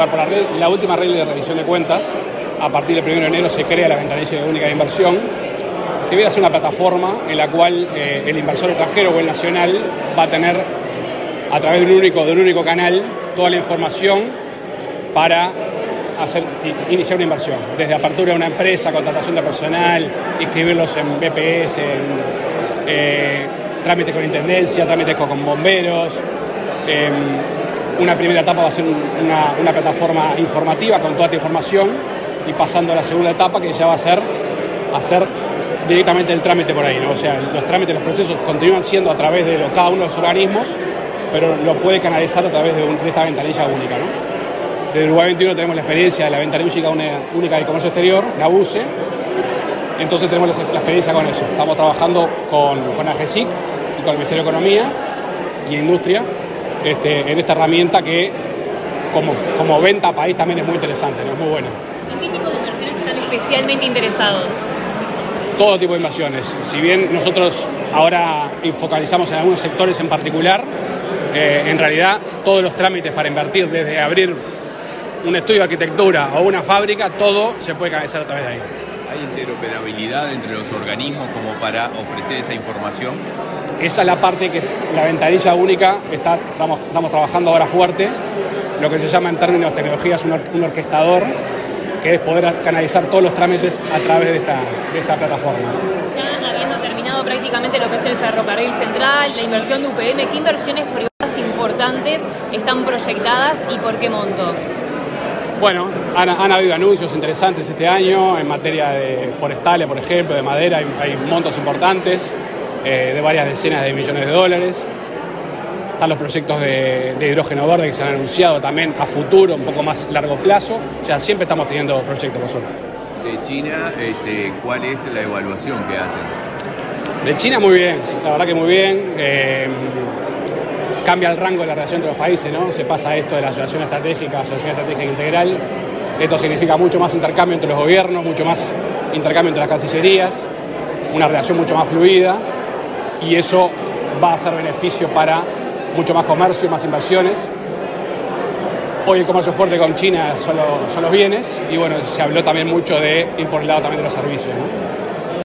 ver, por la última regla de revisión de cuentas, a partir del 1 de enero se crea la ventanilla única de inversión, que viene a ser una plataforma en la cual el inversor extranjero o el nacional va a tener, a través de un único canal, toda la información para iniciar una inversión. Desde apertura de una empresa, contratación de personal, inscribirlos en BPS, trámites con intendencia, trámites con bomberos. Una primera etapa va a ser una plataforma informativa con toda esta información, y pasando a la segunda etapa, que ya va a ser hacer directamente el trámite por ahí, ¿no? O sea, los trámites, los procesos continúan siendo a través de cada uno de los organismos, pero lo puede canalizar a través de esta ventanilla única, ¿no? Desde Uruguay 21 tenemos la experiencia de la ventanilla única de comercio exterior, la UCE, entonces tenemos la experiencia con eso. Estamos trabajando con AGESIC y con el Ministerio de Economía y Industria en esta herramienta que como venta a país también es muy interesante, ¿no? Es muy buena. ¿En qué tipo de inversiones están especialmente interesados? Todo tipo de inversiones. Si bien nosotros ahora focalizamos en algunos sectores en particular, en realidad todos los trámites para invertir, desde abrir un estudio de arquitectura o una fábrica, todo se puede canalizar a través de ahí. ¿Hay interoperabilidad entre los organismos como para ofrecer esa información? Esa es la parte que la ventanilla única estamos trabajando ahora fuerte, lo que se llama en términos de tecnologías un orquestador, que es poder canalizar todos los trámites a través de esta plataforma. Ya habiendo terminado prácticamente lo que es el ferrocarril central, la inversión de UPM, ¿qué inversiones privadas importantes están proyectadas y por qué monto? Bueno, han habido anuncios interesantes este año en materia de forestales, por ejemplo, de madera, hay montos importantes de varias decenas de millones de dólares. Están los proyectos de hidrógeno verde que se han anunciado también a futuro, un poco más largo plazo. O sea, siempre estamos teniendo proyectos, por suerte. De China, ¿cuál es la evaluación que hacen? De China muy bien, la verdad que muy bien. Cambia el rango de la relación entre los países, ¿no? Se pasa esto de la asociación estratégica a asociación estratégica integral. Esto significa mucho más intercambio entre los gobiernos, mucho más intercambio entre las cancillerías, una relación mucho más fluida, y eso va a ser beneficio para mucho más comercio, más inversiones. Hoy el comercio fuerte con China son los bienes, y bueno, se habló también mucho de ir por el lado también de los servicios, ¿no?